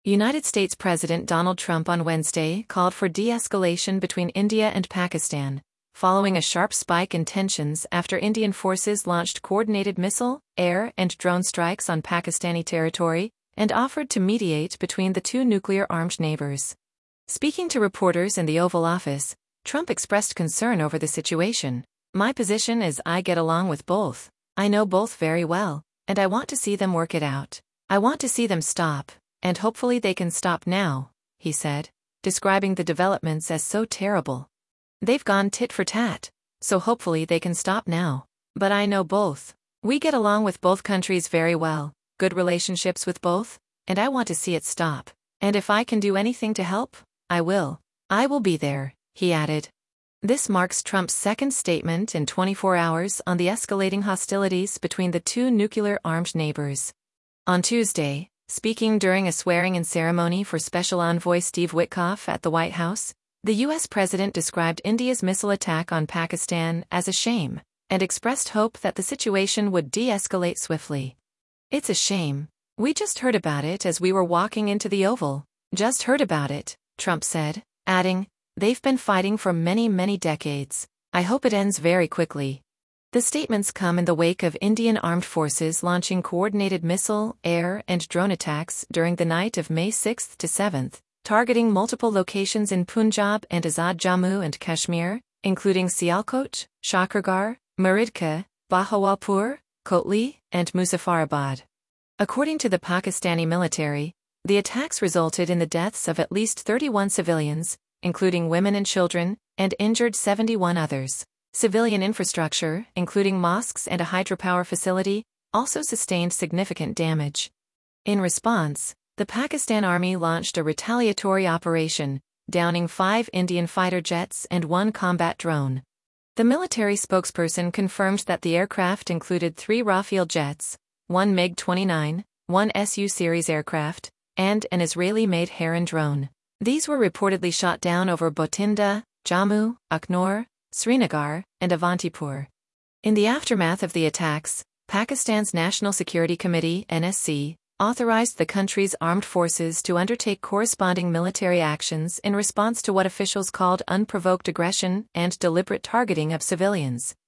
United States President Donald Trump on Wednesday called for de-escalation between India and Pakistan, following a sharp spike in tensions after Indian forces launched coordinated missile, air, and drone strikes on Pakistani territory, and offered to mediate between the two nuclear-armed neighbors. Speaking to reporters in the Oval Office, Trump expressed concern over the situation. "My position is I get along with both. I know both very well, and I want to see them work it out. I want to see them stop, and hopefully they can stop now," he said, describing the developments as so terrible. "They've gone tit for tat, so hopefully they can stop now. But I know both. We get along with both countries very well, good relationships with both, and I want to see it stop. And if I can do anything to help, I will. I will be there," he added. This marks Trump's second statement in 24 hours on the escalating hostilities between the two nuclear-armed neighbors. On Tuesday, speaking during a swearing-in ceremony for Special Envoy Steve Witkoff at the White House, the U.S. president described India's missile attack on Pakistan as a shame, and expressed hope that the situation would de-escalate swiftly. "It's a shame. We just heard about it as we were walking into the Oval. Just heard about it," Trump said, adding, "They've been fighting for many, many decades. I hope it ends very quickly." The statements come in the wake of Indian armed forces launching coordinated missile, air, and drone attacks during the night of May 6 to 7, targeting multiple locations in Punjab and Azad Jammu and Kashmir, including Sialkot, Shakargarh, Muridka, Bahawalpur, Kotli, and Muzaffarabad. According to the Pakistani military, the attacks resulted in the deaths of at least 31 civilians, including women and children, and injured 71 others. Civilian infrastructure, including mosques and a hydropower facility, also sustained significant damage. In response, the Pakistan Army launched a retaliatory operation, downing 5 Indian fighter jets and 1 combat drone. The military spokesperson confirmed that the aircraft included 3 Rafale jets, 1 MiG-29, 1 Su-series aircraft, and an Israeli-made Heron drone. These were reportedly shot down over Bathinda, Jammu, Akhnor, Srinagar, and Avantipur. In the aftermath of the attacks, Pakistan's National Security Committee (NSC) authorized the country's armed forces to undertake corresponding military actions in response to what officials called unprovoked aggression and deliberate targeting of civilians.